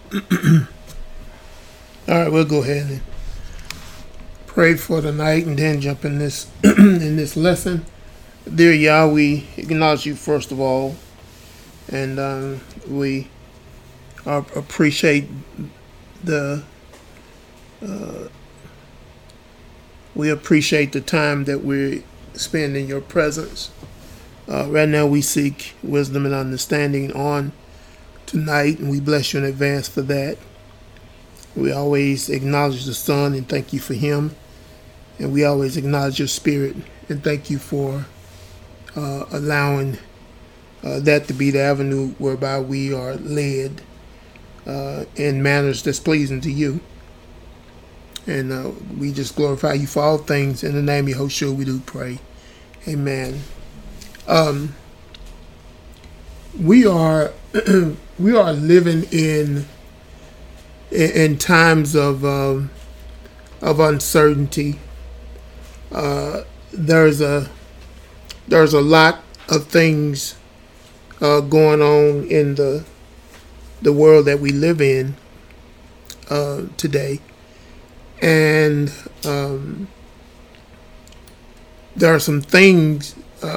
All right, we'll go ahead and pray for tonight and then jump in this in this lesson. Dear Yah, we acknowledge you first of all, and we appreciate the time that we spend in your presence. Right now, we seek wisdom and understanding on tonight, and we bless you in advance for that. We always acknowledge the Son and thank you for him. And we always acknowledge your Spirit and thank you for allowing that to be the avenue whereby we are led in manners that's pleasing to you. And we just glorify you for all things. In the name of Yahushua, we do pray. Amen. We are living in times of uncertainty. There's a lot of things going on in the world that we live in today, and there are some things,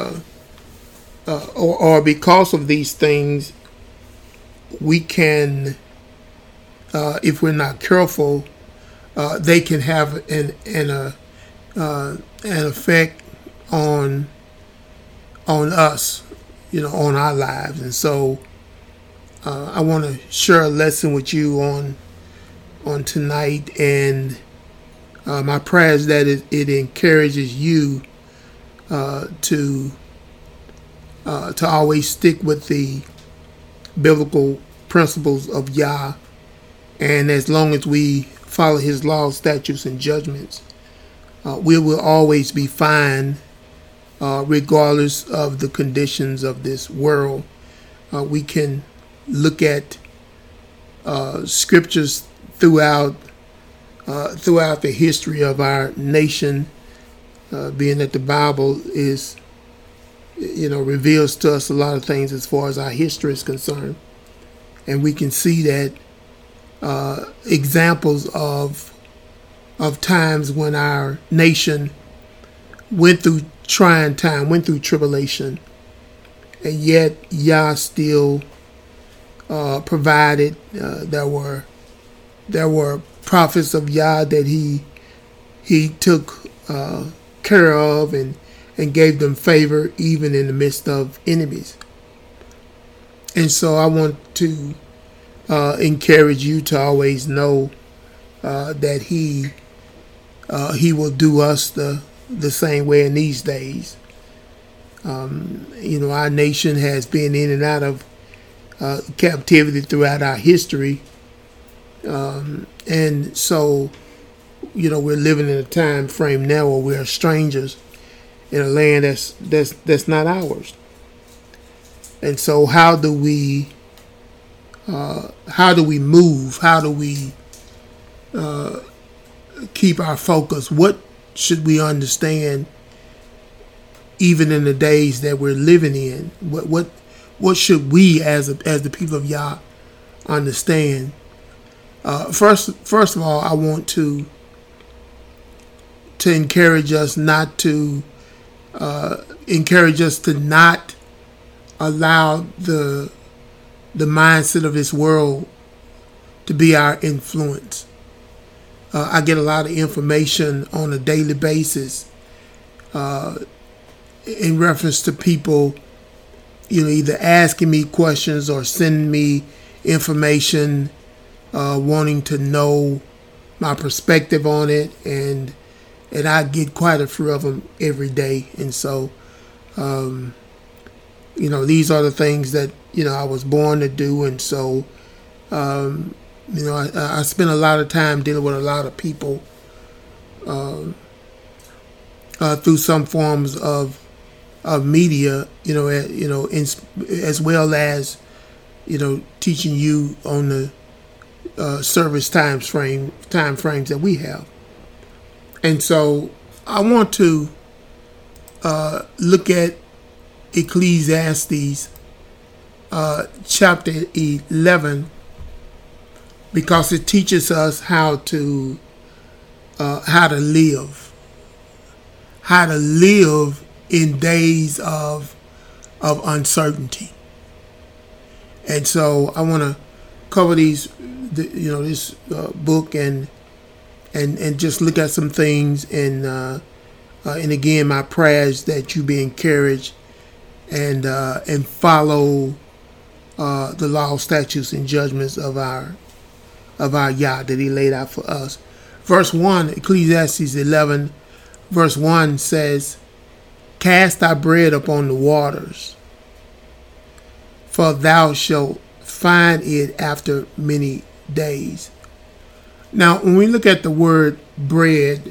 or because of these things, we can. If we're not careful, they can have an effect on us, on our lives. And so, I want to share a lesson with you on tonight, and my prayer is that it encourages you to always stick with the biblical principles of Yah. And as long as we follow his laws, statutes, and judgments, we will always be fine, regardless of the conditions of this world. We can look at scriptures throughout the history of our nation, being that the Bible is, reveals to us a lot of things as far as our history is concerned. And we can see that examples of times when our nation went through trying time, went through tribulation, and yet Yah still provided. There were prophets of Yah that he took care of and gave them favor even in the midst of enemies. And so I want to encourage you to always know that he will do us the same way in these days. Our nation has been in and out of captivity throughout our history, and so we're living in a time frame now where we are strangers in a land that's not ours. And so how do we move? How do we keep our focus? What should we understand even in the days that we're living in? What should we as the people of Yah understand? First of all, I want to encourage us not to not allow the mindset of this world to be our influence. I get a lot of information on a daily basis in reference to people, either asking me questions or sending me information, wanting to know my perspective on it, and I get quite a few of them every day. And so, these are the things that I was born to do, and so I spend a lot of time dealing with a lot of people through some forms of media, as well as teaching you on the service time frames that we have. And so I want to look at Ecclesiastes chapter 11, because it teaches us how to live, in days of uncertainty. And so I want to cover this book and just look at some things, and again, my prayers that you be encouraged and follow the law, statutes, and judgments of our Yah that He laid out for us. Verse 1, Ecclesiastes 11, verse 1 says, "Cast thy bread upon the waters, for thou shalt find it after many days." Now, when we look at the word bread,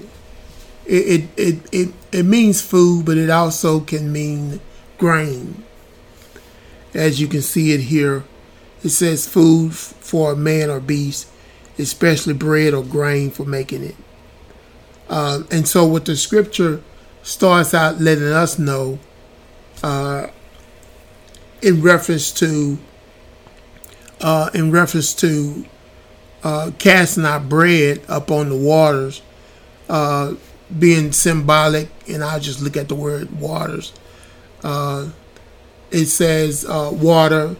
it means food, but it also can mean grain. As you can see it here, it says food for a man or beast, especially bread or grain for making it. And so what the scripture starts out letting us know, in reference to casting our bread upon the waters, being symbolic, and I'll just look at the word waters. It says water,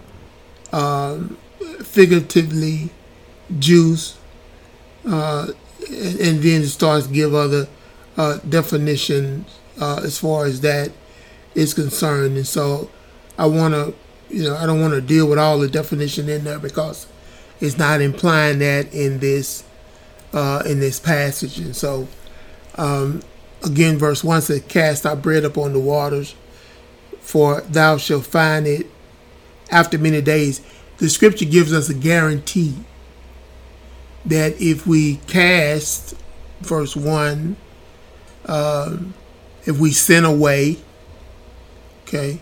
figuratively juice, and then it starts to give other definitions as far as that is concerned. And so I want to, I don't want to deal with all the definition in there because it's not implying that in this passage. And so again, verse 1 says, "Cast thy bread upon the waters, for thou shalt find it after many days." The scripture gives us a guarantee that if we cast, verse 1, if we sin away, okay,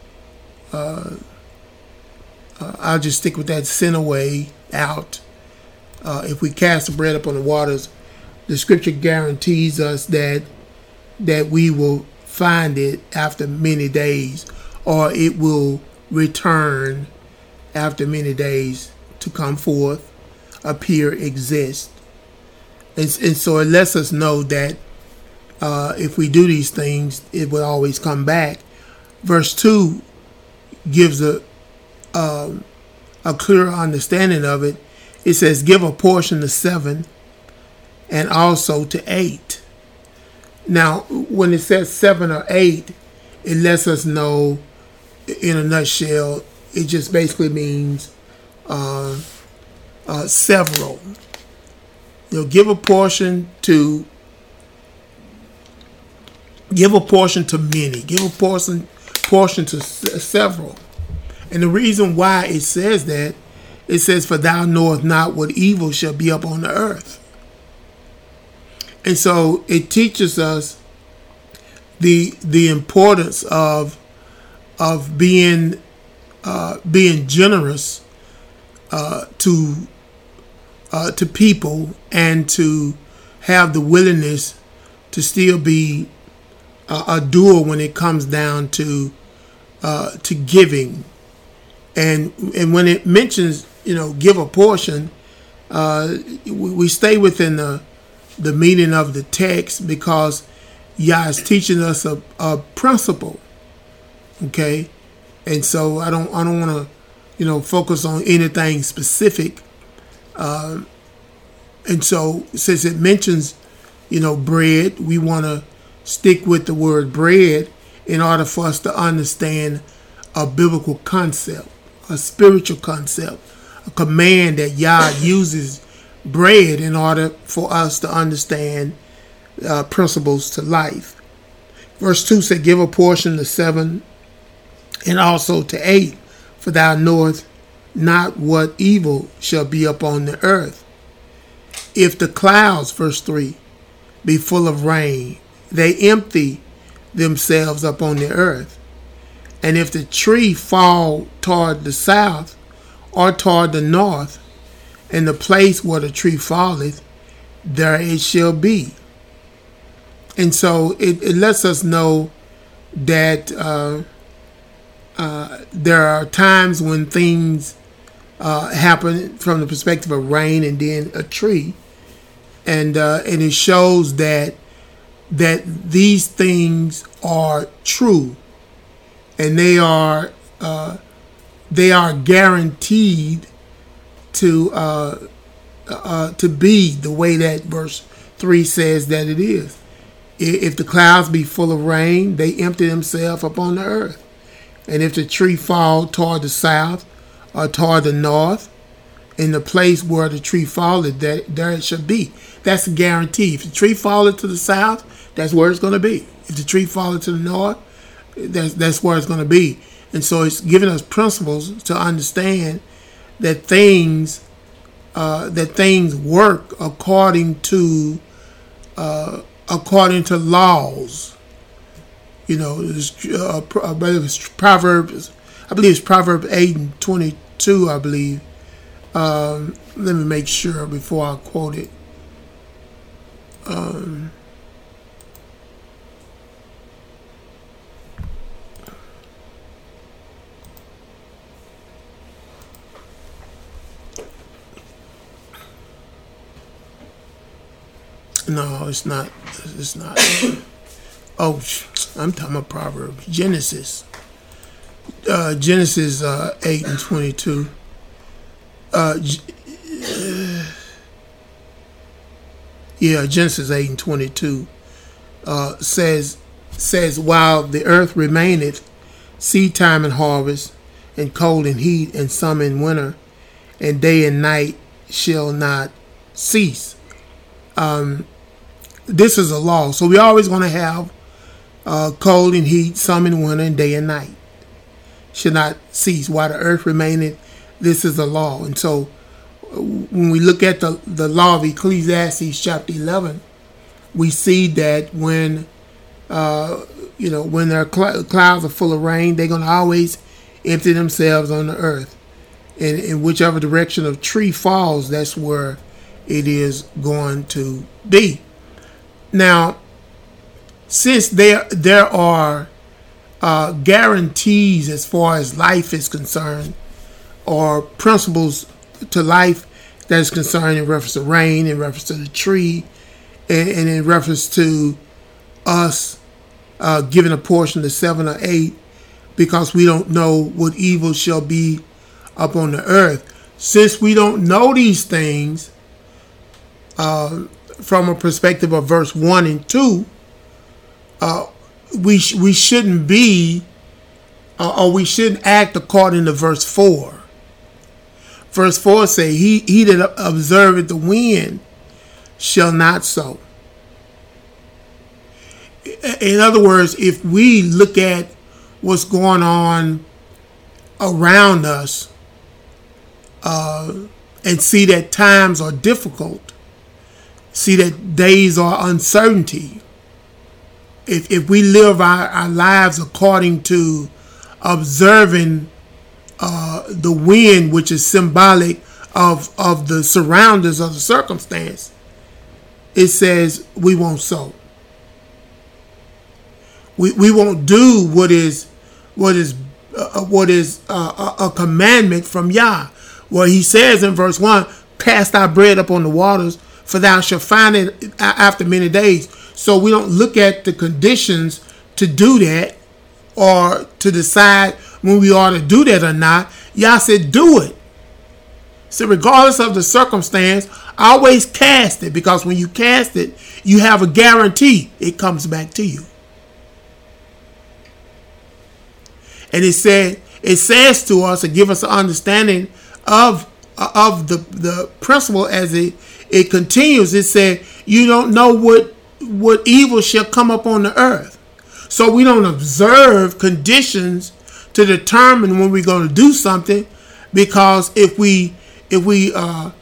I'll just stick with that, sin away, out. If we cast the bread upon the waters, the scripture guarantees us that we will find it after many days, or it will return after many days to come forth, appear, exist. And so it lets us know that if we do these things, it will always come back. Verse 2 gives a clear understanding of it. It says, "Give a portion to 7 and also to 8. Now, when it says 7 or 8, it lets us know, in a nutshell, it just basically means several. Give a portion to many. Give a portion to several. And the reason why it says that, it says, "For thou knowest not what evil shall be upon the earth." And so it teaches us the importance of being generous to people, and to have the willingness to still be a doer when it comes down to giving. And when it mentions, give a portion, we stay within the meaning of the text, because Yah is teaching us a principle. Okay, and so I don't want to focus on anything specific. And so since it mentions bread, we want to stick with the word bread in order for us to understand a biblical concept, a spiritual concept, a command that Yah uses bread in order for us to understand principles to life. Verse 2 said, "Give a portion to 7 and also to 8, for thou knowest not what evil shall be upon the earth. If the clouds," verse 3, "be full of rain, they empty themselves upon the earth. And if the tree fall toward the south or toward the north, and the place where the tree falleth, there it shall be." And so it lets us know that there are times when things happen from the perspective of rain and then a tree, and it shows that these things are true, and they are guaranteed to be the way that verse 3 says that it is. If the clouds be full of rain, they empty themselves upon the earth. And if the tree fall toward the south or toward the north, in the place where the tree falleth, there it shall be. That's a guarantee. If the tree falleth to the south, that's where it's going to be. If the tree falleth to the north, that's where it's going to be. And so it's giving us principles to understand that things work according to laws. You know, I believe it's Proverbs 8:22. I believe. Let me make sure before I quote it. No, it's not. It's not. Oh, I'm talking about Proverbs. Genesis 8:22. Genesis 8:22 says while the earth remaineth, seed time and harvest, and cold and heat, and summer and winter, and day and night shall not cease. This is a law. So we always going to have cold and heat, summer and winter, and day and night should not cease. While the earth remaineth, this is a law. And so when we look at the law of Ecclesiastes chapter 11, we see that when their clouds are full of rain, they're going to always empty themselves on the earth. And in whichever direction a tree falls, that's where it is going to be. Now, since there are guarantees as far as life is concerned, or principles to life that is concerned in reference to rain, in reference to the tree, and in reference to us giving a portion to 7 or 8, because we don't know what evil shall be upon the earth. Since we don't know these things, from a perspective of verse 1 and 2, we shouldn't be, or we shouldn't act according to verse 4. Verse 4 say, he that observeth the wind shall not sow. In other words, if we look at what's going on around us and see that times are difficult, see that days are uncertainty, if we live our lives according to observing the wind, which is symbolic of the surroundings of the circumstance, it says we won't sow. We won't do what is a commandment from Yah. Well, he says in verse 1, cast thy bread upon the waters, for thou shalt find it after many days. So we don't look at the conditions to do that, or to decide when we ought to do that or not. Yah said, do it. So regardless of the circumstance, always cast it, because when you cast it, you have a guarantee it comes back to you. And it says to us, to give us an understanding of the principle as it continues. It said, you don't know what evil shall come up on the earth. So we don't observe conditions to determine when we're going to do something, because if we observe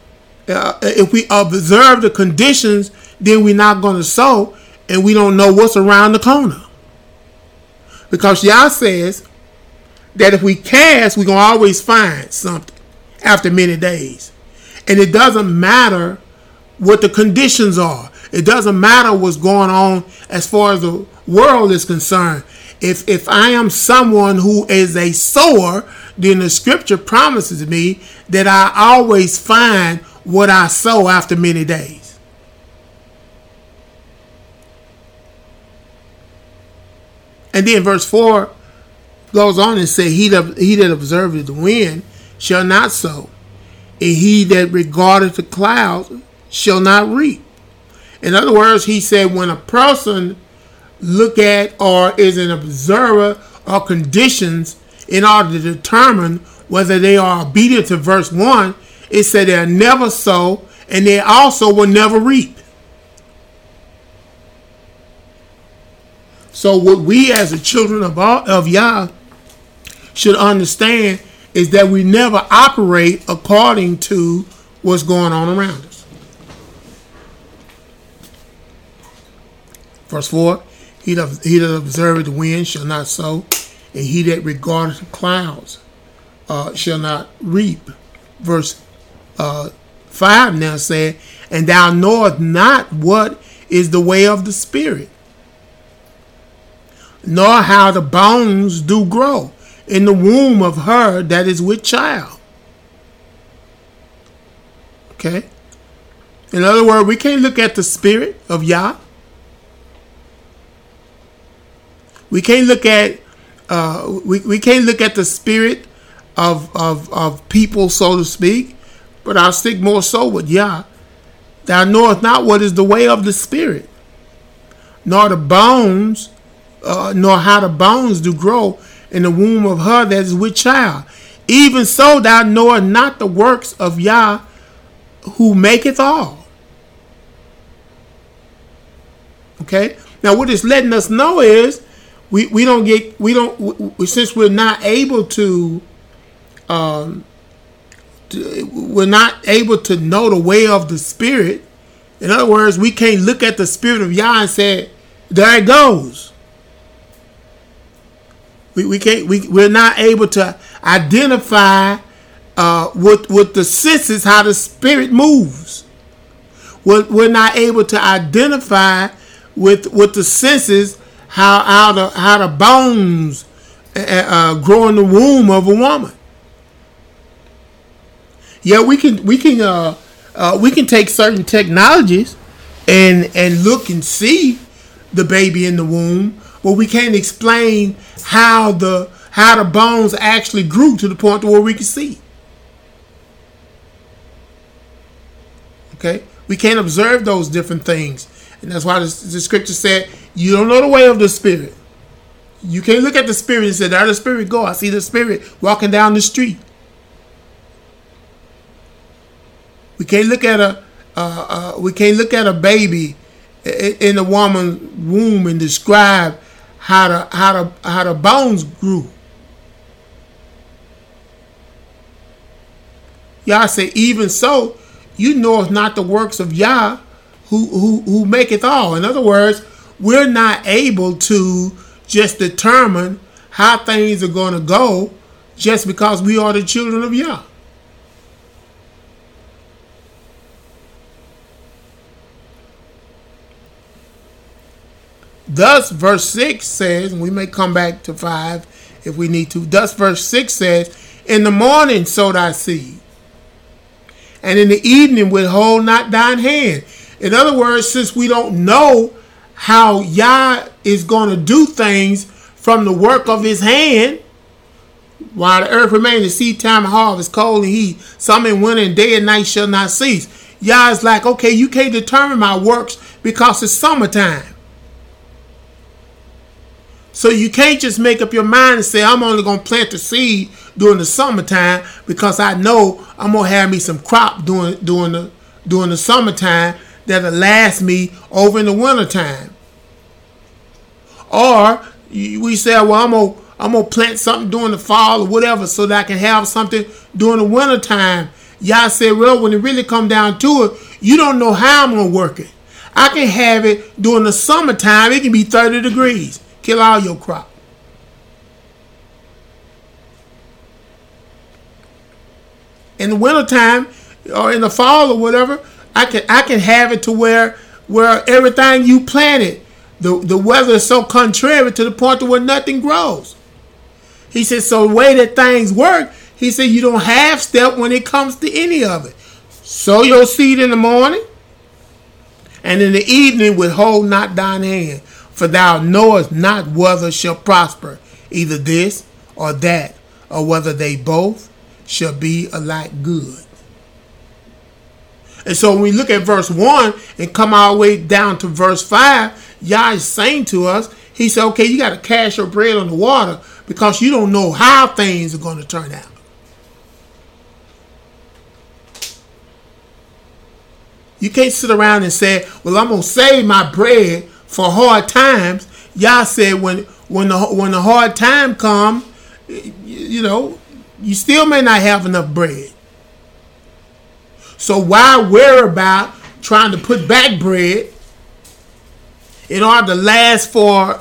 the conditions, then we're not going to sow, and we don't know what's around the corner. Because Yah says that if we cast, we're going to always find something after many days. And it doesn't matter what the conditions are. It doesn't matter what's going on as far as the world is concerned. If I am someone who is a sower, then the scripture promises me that I always find what I sow after many days. And then verse 4 goes on and says, he that observeth the wind shall not sow, and he that regardeth the clouds shall not reap. In other words, he said when a person look at or is an observer of conditions in order to determine whether they are obedient to verse 1, it said they'll never sow and they also will never reap. So what we as the children of Yah should understand is that we never operate according to what's going on around us. Verse 4, he that observeth the wind shall not sow, and he that regardeth the clouds shall not reap. Verse 5 now said, and thou knowest not what is the way of the Spirit, nor how the bones do grow in the womb of her that is with child. Okay? In other words, we can't look at the Spirit of Yah. We can't look at we can't look at the spirit of people, so to speak, but I'll stick more so with Yah. Thou knowest not what is the way of the Spirit, nor the bones, nor how the bones do grow in the womb of her that is with child. Even so, thou knowest not the works of Yah, who maketh all. Okay. Now, what it's letting us know is since we're not able to we're not able to know the way of the Spirit. In other words, we can't look at the Spirit of Yah and say, there it goes. We're not able to identify with the senses how the Spirit moves. We're not able to identify with the senses how the bones grow in the womb of a woman. Yeah, we can take certain technologies and look and see the baby in the womb, but we can't explain how the bones actually grew to the point where we can see. Okay, we can't observe those different things, and that's why the scripture said, you don't know the way of the Spirit. You can't look at the Spirit and say, there the Spirit go. I see the Spirit walking down the street. We can't look at a baby in a woman's womb and describe how the bones grew. Yah say, even so, you knoweth not the works of Yah, who maketh all. In other words, we're not able to just determine how things are going to go just because we are the children of Yah. Thus, verse 6 says, and we may come back to 5 if we need to. Thus, verse 6 says, in the morning sow thy seed, and in the evening withhold not thine hand. In other words, since we don't know how Yah is going to do things from the work of his hand, while the earth remains, the seed time and harvest, cold and heat, summer and winter, and day and night shall not cease. Yah is like, okay, you can't determine my works because it's summertime. So you can't just make up your mind and say, I'm only going to plant the seed during the summertime because I know I'm going to have me some crop during the summertime that'll last me over in the wintertime. Or we say, well, I'm going to plant something during the fall or whatever so that I can have something during the wintertime. Y'all say, well, when it really come down to it, you don't know how I'm going to work it. I can have it during the summertime. It can be 30 degrees. Kill all your crop. In the wintertime or in the fall or whatever, I can have it to where everything you planted The weather is so contrary to the point to where nothing grows. He said, so the way that things work, he said, you don't half step when it comes to any of it. Sow your seed in the morning, and in the evening withhold not thine hand, for thou knowest not whether shall prosper, either this or that, or whether they both shall be alike good. And so when we look at verse 1 and come all the way down to verse 5, Yah is saying to us, he said, okay, you got to cast your bread on the water because you don't know how things are going to turn out. You can't sit around and say, well, I'm going to save my bread for hard times. Yah said when the hard time comes, you still may not have enough bread. So why worry about trying to put back bread in order to last for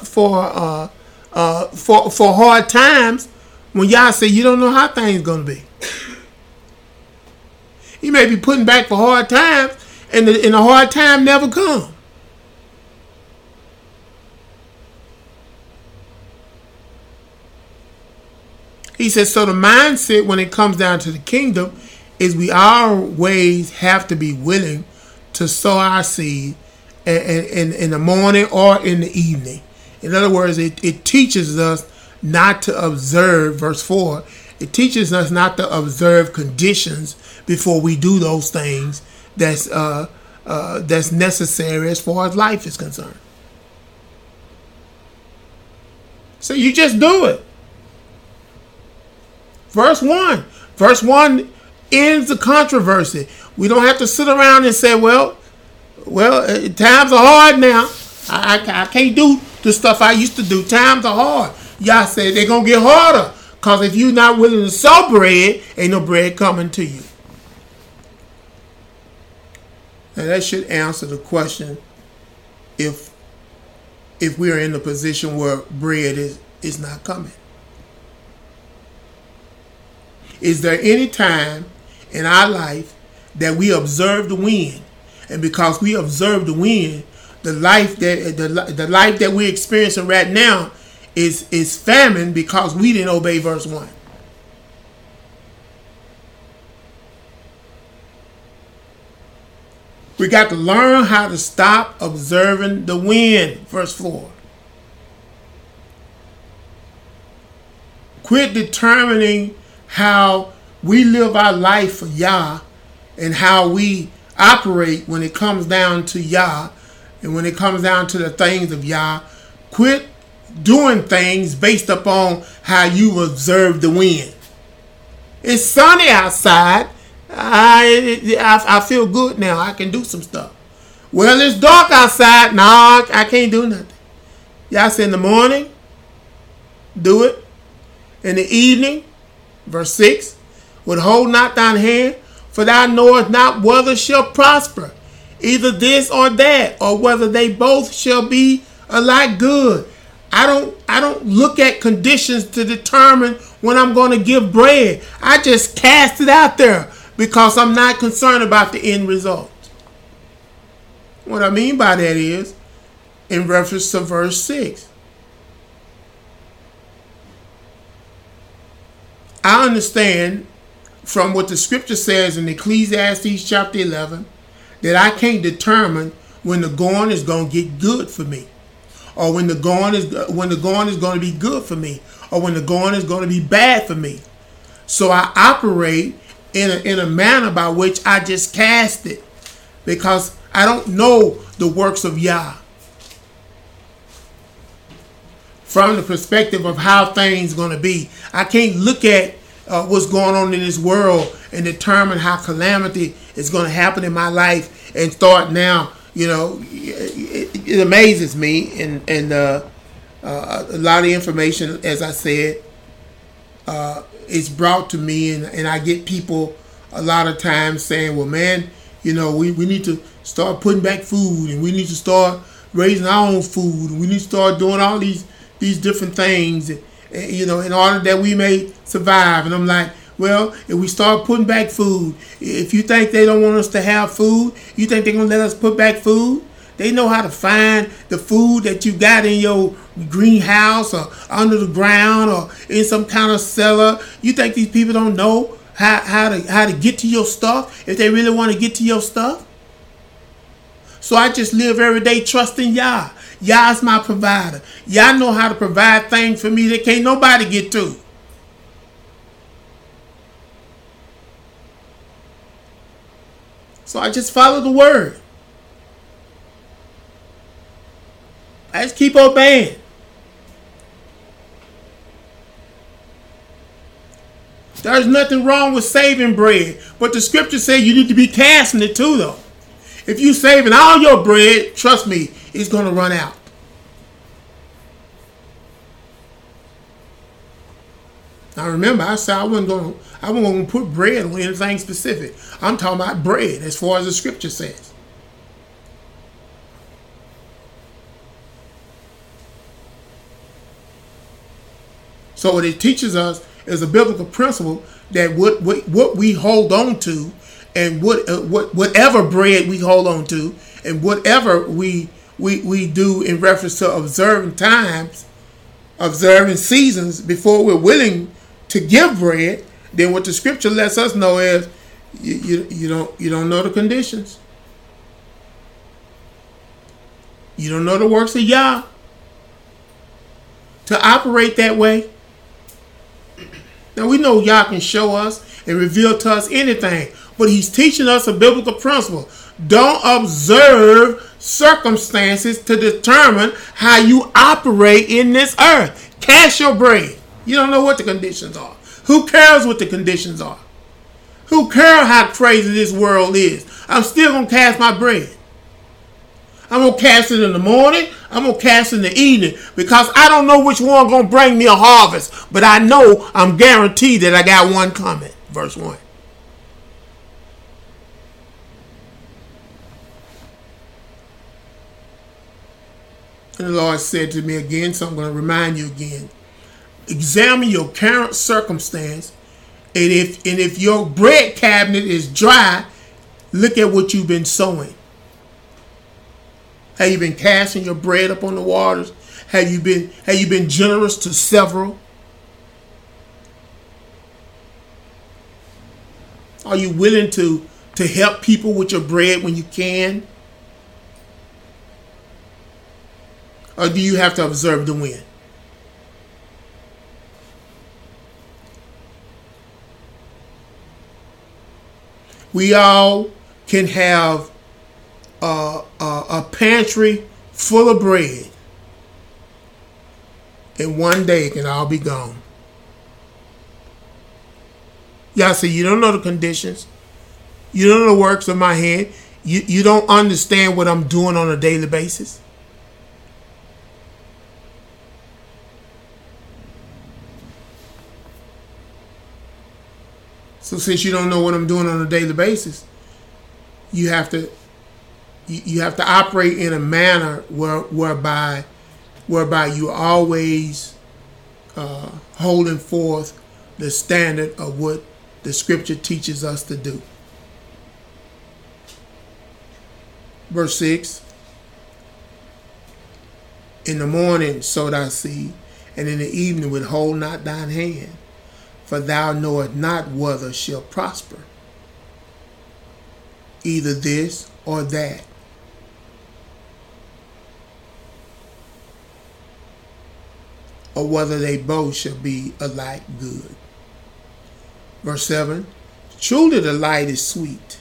hard times when Yah say you don't know how things gonna be? You may be putting back for hard times, and the hard time never come. He says, so the mindset when it comes down to the kingdom is we always have to be willing to sow our seed in the morning or in the evening. In other words, it teaches us not to observe, verse 4, it teaches us not to observe conditions before we do those things that's necessary as far as life is concerned. So you just do it. Verse 1 ends the controversy. We don't have to sit around and say, well, times are hard now. I can't do the stuff I used to do. Times are hard. Yah said they're going to get harder. Because if you're not willing to sow bread, ain't no bread coming to you. Now that should answer the question if we are in a position where bread is not coming. Is there any time in our life that we observe the wind, and because we observe the wind, the life that we're experiencing right now is famine because we didn't obey verse 1? We got to learn how to stop observing the wind, verse 4. Quit determining how we live our life for Yah and how we operate when it comes down to Yah and when it comes down to the things of Yah. Quit doing things based upon how you observe the wind. It's sunny outside. I feel good now. I can do some stuff. Well, it's dark outside. No, I can't do nothing. Yah said in the morning, do it. In the evening, verse 6, withhold not thine hand, for thou knowest not whether shall prosper, either this or that, or whether they both shall be alike good. I don't look at conditions to determine when I'm going to give bread. I just cast it out there because I'm not concerned about the end result. What I mean by that is, in reference to verse 6, I understand from what the scripture says in Ecclesiastes chapter 11 that I can't determine when the going is going to get good for me, or when the going is going to be good for me, or when the going is going to be bad for me. So I operate in a manner by which I just cast it because I don't know the works of Yah. From the perspective of how things are going to be, I can't look at what's going on in this world and determine how calamity is going to happen in my life and start now. It amazes me, and a lot of information, as I said, is brought to me, and I get people a lot of times saying, well, man, we need to start putting back food, and we need to start raising our own food, and we need to start doing all these different things, in order that we may survive. And I'm like, well, if we start putting back food, if you think they don't want us to have food, you think they're going to let us put back food? They know how to find the food that you got in your greenhouse or under the ground or in some kind of cellar. You think these people don't know how to get to your stuff if they really want to get to your stuff? So I just live every day trusting Yah. Yah's my provider. Yah know how to provide things for me that can't nobody get to. So I just follow the word. I just keep obeying. There's nothing wrong with saving bread. But the scripture says you need to be casting it too, though. If you saving all your bread, trust me, it's going to run out. Now remember, I said I wasn't going to put bread on anything specific. I'm talking about bread as far as the scripture says. So what it teaches us is a biblical principle that what we hold on to, and whatever bread we hold on to, and whatever we do in reference to observing times, observing seasons before we're willing to give bread, then what the scripture lets us know is you don't know the conditions. You don't know the works of Yah to operate that way. Now we know Yah can show us and reveal to us anything, but he's teaching us a biblical principle. Don't observe circumstances to determine how you operate in this earth. Cast your bread. You don't know what the conditions are. Who cares what the conditions are? Who cares how crazy this world is? I'm still going to cast my bread. I'm going to cast it in the morning. I'm going to cast it in the evening, because I don't know which one going to bring me a harvest, but I know I'm guaranteed that I got one coming. Verse 1. And the Lord said to me again, so I'm going to remind you again. Examine your current circumstance, and if your bread cabinet is dry, look at what you've been sowing. Have you been casting your bread upon the waters? Have you been generous to several? Are you willing to help people with your bread when you can? Or do you have to observe the wind? We all can have a pantry full of bread, and one day it can all be gone. Y'all say you don't know the conditions. You don't know the works of my hand. You don't understand what I'm doing on a daily basis. So since you don't know what I'm doing on a daily basis, you have to operate in a manner whereby you always holding forth the standard of what the scripture teaches us to do. Verse 6. In the morning sow thy seed, and in the evening withhold not thine hand, for thou knowest not whether shall prosper, either this or that. Or whether they both shall be alike good. Verse 7. Truly the light is sweet,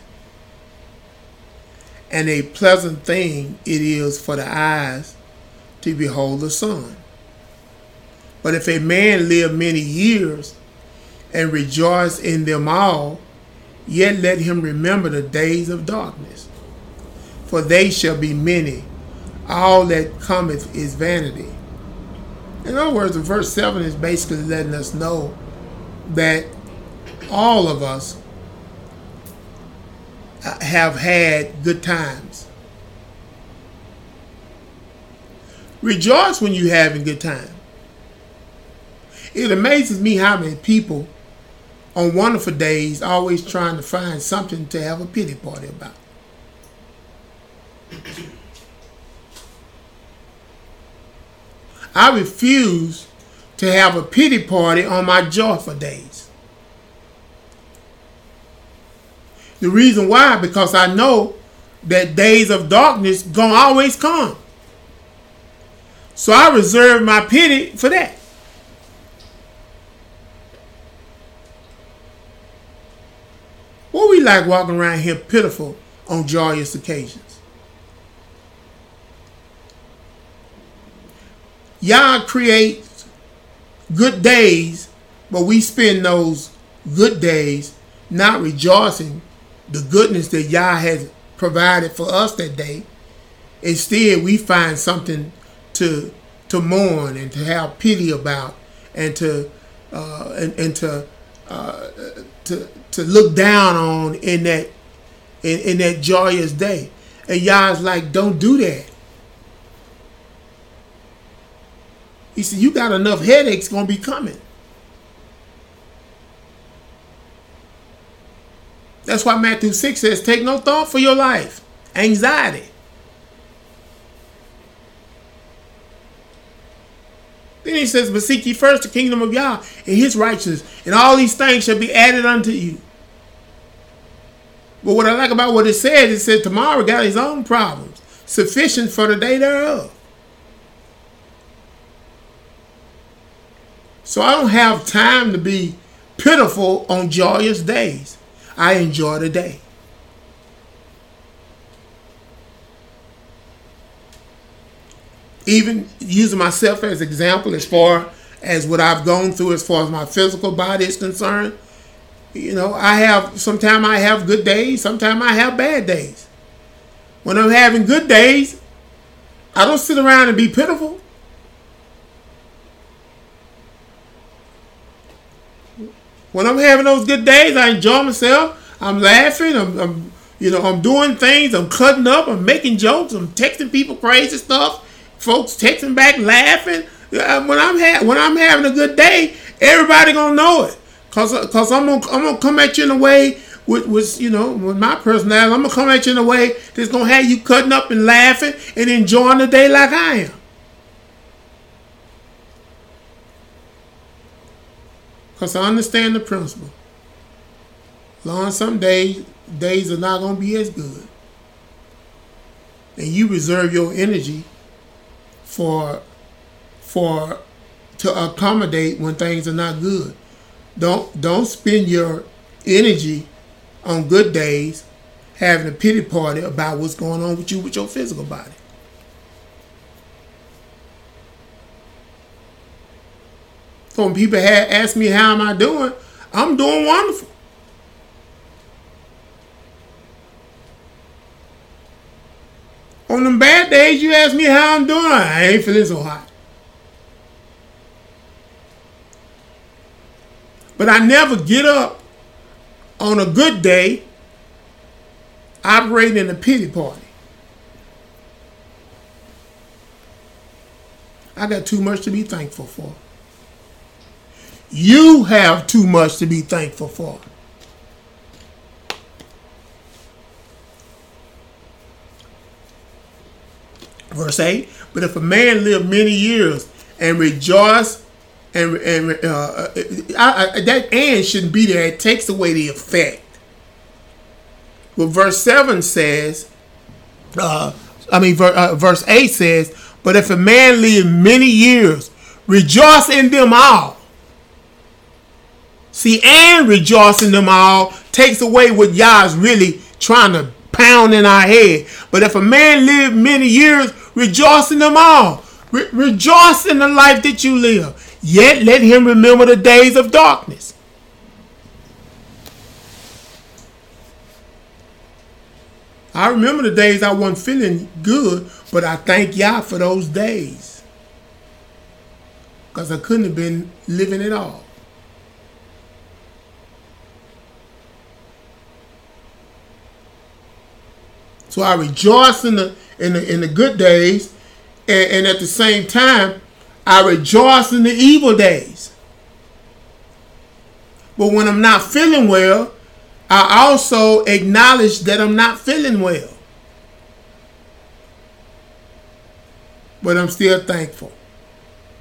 and a pleasant thing it is for the eyes to behold the sun. But if a man live many years and rejoice in them all, yet let him remember the days of darkness, for they shall be many. All that cometh is vanity. In other words, verse 7 is basically letting us know that all of us have had good times. Rejoice when you're having good time. It amazes me how many people on wonderful days always trying to find something to have a pity party about. I refuse to have a pity party on my joyful days. The reason why, because I know that days of darkness gonna always come. So I reserve my pity for that. What we like walking around here pitiful on joyous occasions? Yah creates good days, but we spend those good days not rejoicing the goodness that Yah has provided for us that day. Instead, we find something to mourn and to have pity about, and to look down on in that joyous day. And Yah's like, don't do that. He said, you got enough headaches gonna be coming. That's why Matthew 6 says, take no thought for your life. Anxiety. Then he says, but seek ye first the kingdom of Yah and his righteousness, and all these things shall be added unto you. But what I like about what it said tomorrow got his own problems, sufficient for the day thereof. So I don't have time to be pitiful on joyous days. I enjoy the day. Even using myself as example as far as what I've gone through as far as my physical body is concerned, sometimes I have good days, sometimes I have bad days. When I'm having good days, I don't sit around and be pitiful. When I'm having those good days, I enjoy myself. I'm laughing. I'm doing things. I'm cutting up. I'm making jokes. I'm texting people crazy stuff. Folks texting back, laughing. When I'm having a good day, everybody gonna know it. Cause I'm gonna come at you in a way with my personality. I'm gonna come at you in a way that's gonna have you cutting up and laughing and enjoying the day like I am. Because I understand the principle. Lord, some days are not going to be as good. And you reserve your energy to accommodate when things are not good. Don't spend your energy on good days having a pity party about what's going on with you with your physical body. So when people ask me how am I doing, I'm doing wonderful. On them bad days, you ask me how I'm doing, I ain't feeling so hot. But I never get up on a good day operating in a pity party. I got too much to be thankful for. You have too much to be thankful for. Verse 8, but if a man live many years and rejoice, that and shouldn't be there. It takes away the effect. Well, verse 7 says, verse 8 says, but if a man live many years, rejoice in them all. See, and rejoice in them all takes away what Yah's really trying to pound in our head. But if a man live many years, rejoice in them all. Rejoice in the life that you live. Yet let him remember the days of darkness. I remember the days I wasn't feeling good, but I thank Yah for those days. Because I couldn't have been living at all. So I rejoice in the good days, and at the same time, I rejoice in the evil days. But when I'm not feeling well, I also acknowledge that I'm not feeling well. But I'm still thankful.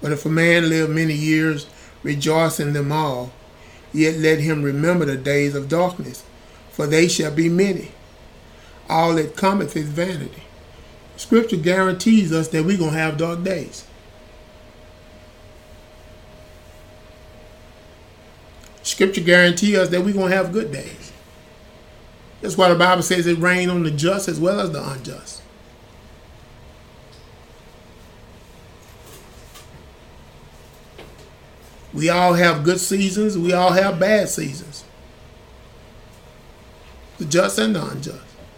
But if a man live many years, rejoice in them all. Yet let him remember the days of darkness, for they shall be many. All that cometh is vanity. Scripture guarantees us that we're going to have dark days. Scripture guarantees us that we're going to have good days. That's why the Bible says it rains on the just as well as the unjust. We all have good seasons. We all have bad seasons. The just and the unjust.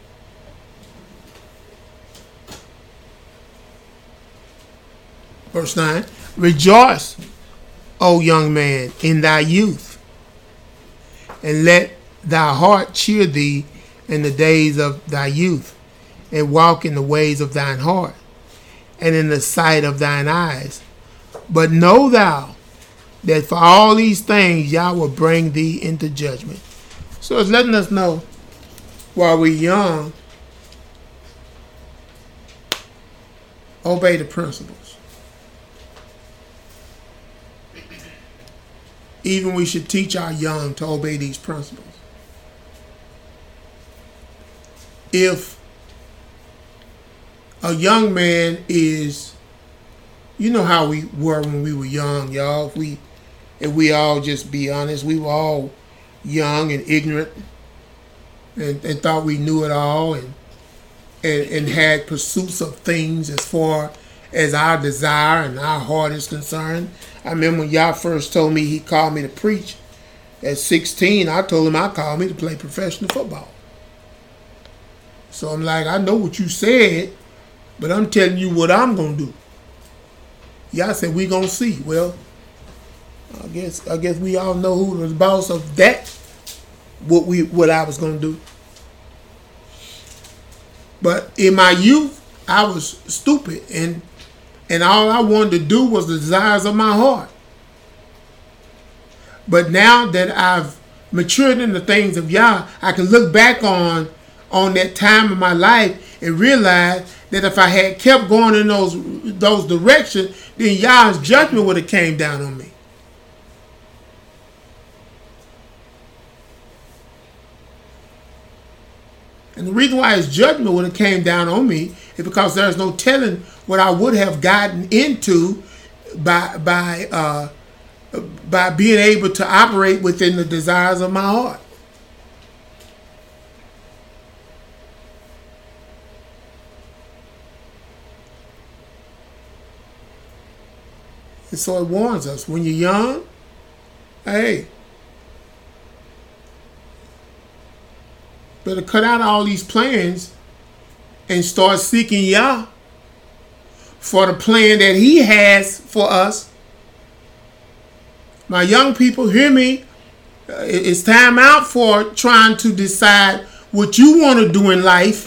Verse 9. Rejoice, O young man, in thy youth, and let thy heart cheer thee in the days of thy youth, and walk in the ways of thine heart, and in the sight of thine eyes. But know thou that for all these things Yah will bring thee into judgment. So it's letting us know while we're young, obey the principles. Even we should teach our young to obey these principles. If a young man is, you know how we were when we were young, y'all. If we all just be honest, we were all young and ignorant and thought we knew it all and had pursuits of things as far as our desire and our heart is concerned. I remember when Yah first told me he called me to preach. At 16, I told him I called me to play professional football. So I'm like, I know what you said, but I'm telling you what I'm going to do. Yah said, we going to see. Well, I guess we all know who was the boss of that, what I was going to do. But in my youth, I was stupid, and all I wanted to do was the desires of my heart. But now that I've matured in the things of Yah, I can look back on that time of my life and realize that if I had kept going in those directions, then Yah's judgment would have came down on me. And the reason why his judgment would have came down on me is because there's no telling what I would have gotten into by being able to operate within the desires of my heart. And so it warns us, when you're young, hey, better cut out all these plans and start seeking Yah for the plan that He has for us. My young people, hear me. It's time out for trying to decide what you want to do in life.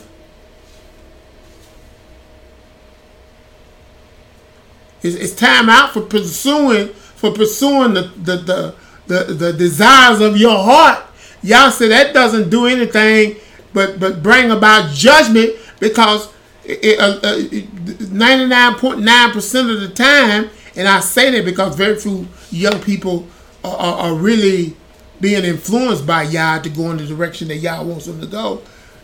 It's time out for pursuing the desires of your heart. Y'all say that doesn't do anything but bring about judgment, because 99.9% of the time, and I say that because very few young people are really being influenced by Yah to go in the direction that Yah wants them to go.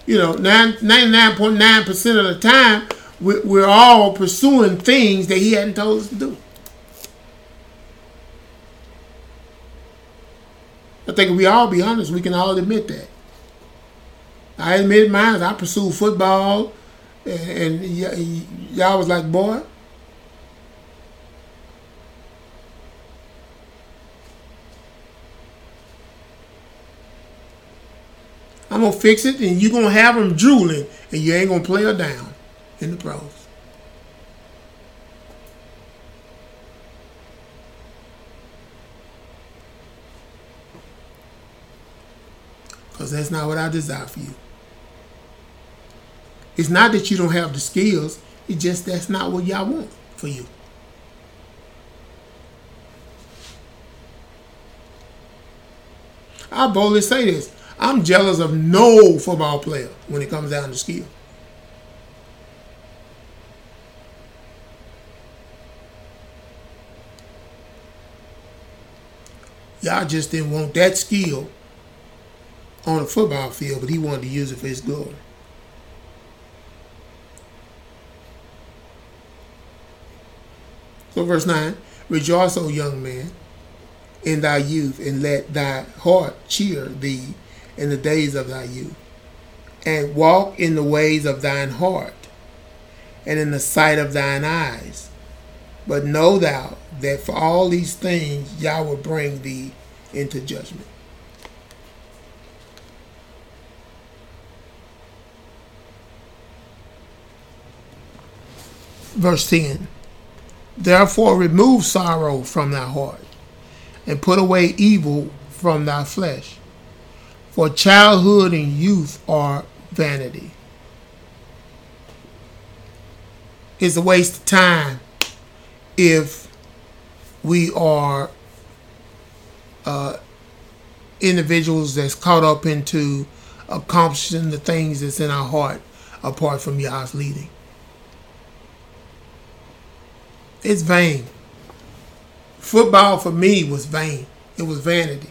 99.9% of the time, we're all pursuing things that He hadn't told us to do. I think if we all be honest, we can all admit that. I admit mine. I pursued football, and y'all was like, boy, I'm going to fix it, and you're going to have them drooling, and you ain't going to play her down in the pros. Because that's not what I desire for you. It's not that you don't have the skills. It's just that's not what y'all want for you. I boldly say this. I'm jealous of no football player when it comes down to skill. Y'all just didn't want that skill on a football field, but he wanted to use it for his glory. So verse 9, rejoice, O young man, in thy youth, and let thy heart cheer thee in the days of thy youth, and walk in the ways of thine heart, and in the sight of thine eyes. But know thou that for all these things Yah will bring thee into judgment. Verse 10, therefore remove sorrow from thy heart, and put away evil from thy flesh. For childhood and youth are vanity. It's a waste of time if we are individuals that's caught up into accomplishing the things that's in our heart apart from Yah's leading. It's vain. Football for me was vain. It was vanity.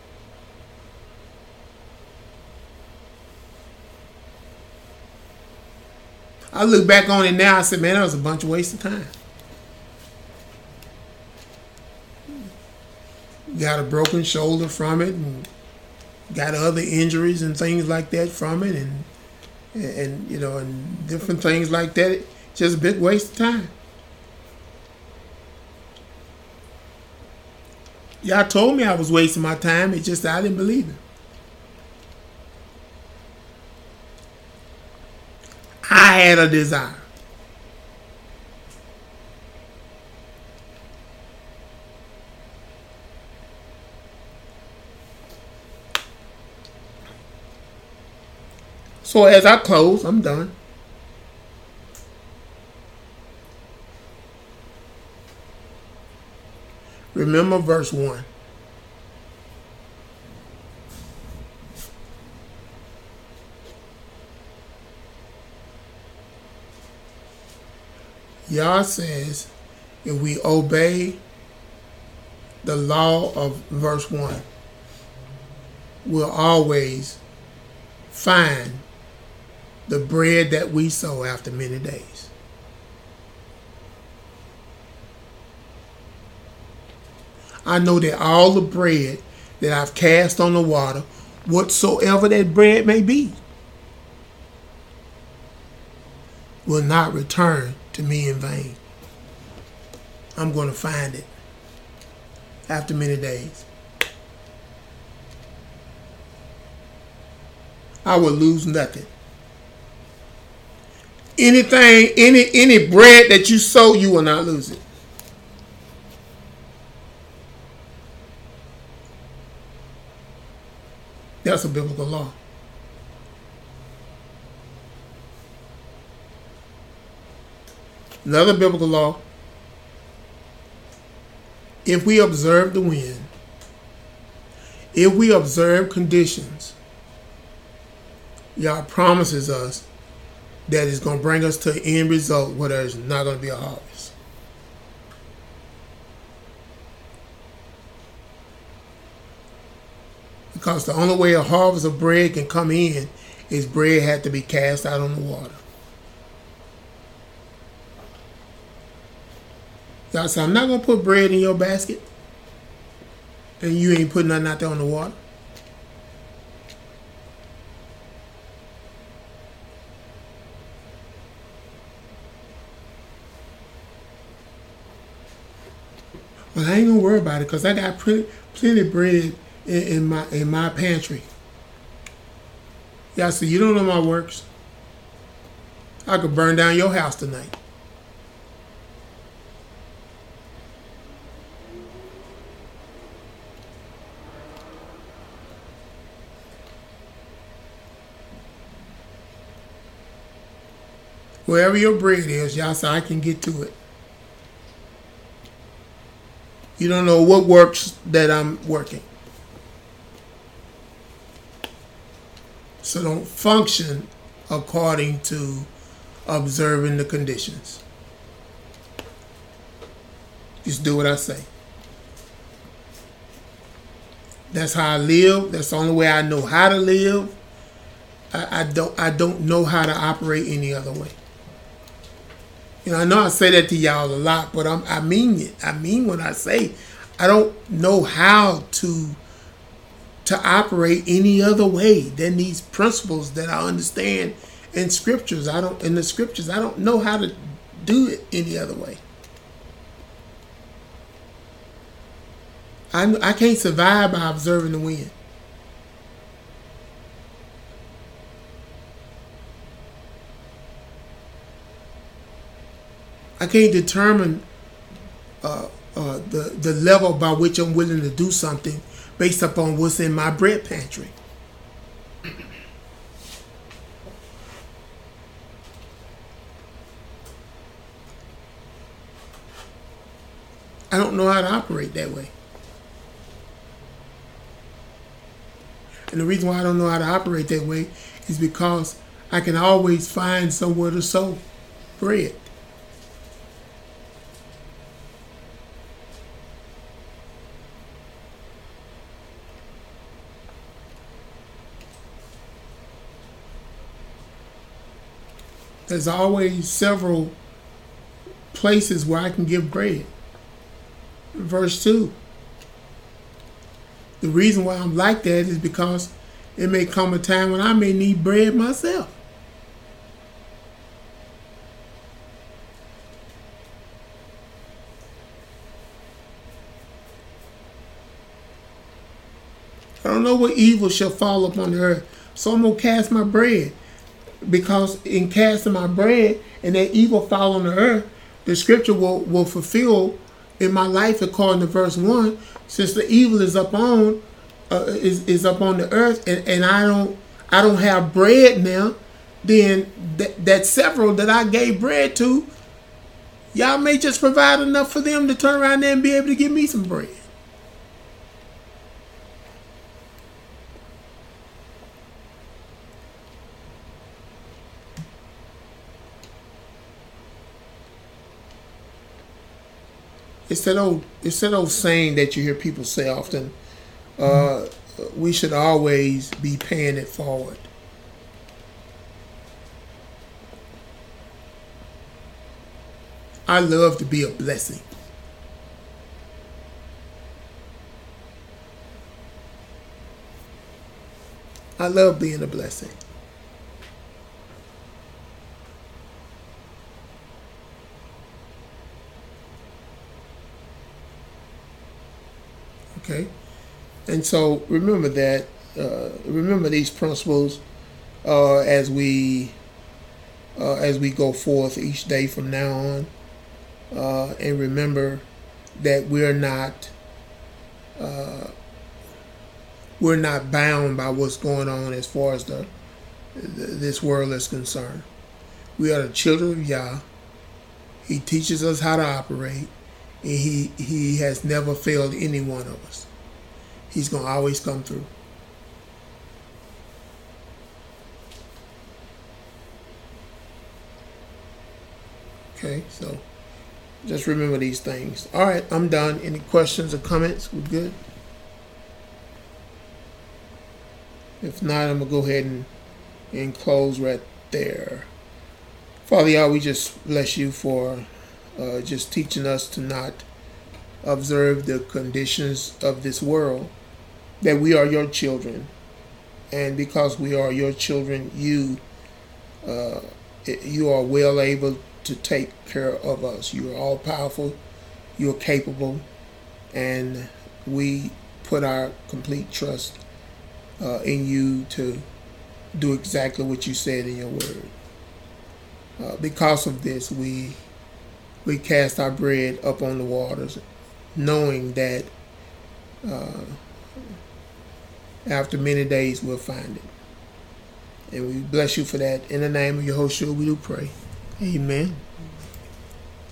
I look back on it now, I said, man, that was a bunch of waste of time. Got a broken shoulder from it, and got other injuries and things like that from it, and you know, and different things like that. It's just a big waste of time. Y'all told me I was wasting my time. It's just I didn't believe it. I had a desire. So as I close, I'm done. Remember verse 1. Yah says, if we obey the law of verse 1, we'll always find the bread that we sow after many days. I know that all the bread that I've cast on the water, whatsoever that bread may be, will not return to me in vain. I'm going to find it after many days. I will lose nothing. Anything, any bread that you sow, you will not lose it. That's a biblical law. Another biblical law, if we observe the wind, if we observe conditions, Yah promises us that it's going to bring us to an end result where there's not going to be a harvest. Because the only way a harvest of bread can come in is bread had to be cast out on the water. Y'all say, I'm not going to put bread in your basket and you ain't putting nothing out there on the water. Well, I ain't going to worry about it because I got plenty of bread in my pantry. Y'all say, you don't know my works. I could burn down your house tonight. Wherever your bread is, Yah say, I can get to it. You don't know what works that I'm working. So don't function according to observing the conditions. Just do what I say. That's how I live. That's the only way I know how to live. I don't know how to operate any other way. I know I say that to y'all a lot, but I mean it. I mean when I say I don't know how to operate any other way than these principles that I understand in scriptures. In the scriptures. I don't know how to do it any other way. I can't survive by observing the wind. I can't determine the level by which I'm willing to do something based upon what's in my bread pantry. I don't know how to operate that way. And the reason why I don't know how to operate that way is because I can always find somewhere to sow bread. There's always several places where I can give bread. Verse 2. The reason why I'm like that is because it may come a time when I may need bread myself. I don't know what evil shall fall upon the earth, so I'm going to cast my bread. Because in casting my bread and that evil fall on the earth, the scripture will fulfill in my life according to verse 1. Since the evil is up on the earth, and I don't have bread now, then that several that I gave bread to, y'all may just provide enough for them to turn around there and be able to give me some bread. It's that old saying that you hear people say often, we should always be paying it forward. I love to be a blessing. I love being a blessing. Okay, and so remember that. Remember these principles as we go forth each day from now on, and remember that we're not bound by what's going on as far as this world is concerned. We are the children of Yah. He teaches us how to operate. And he has never failed any one of us. He's going to always come through. Okay, so just remember these things. All right, I'm done. Any questions or comments? We're good? If not, I'm going to go ahead and close right there. Father Yah, we just bless you for just teaching us to not observe the conditions of this world, that we are your children, and because we are your children, you are well able to take care of us. You are all powerful, you are capable, and we put our complete trust in you to do exactly what you said in your word. Because of this, we cast our bread up on the waters, knowing that after many days we'll find it. And we bless you for that. In the name of Yahushua we do pray. Amen.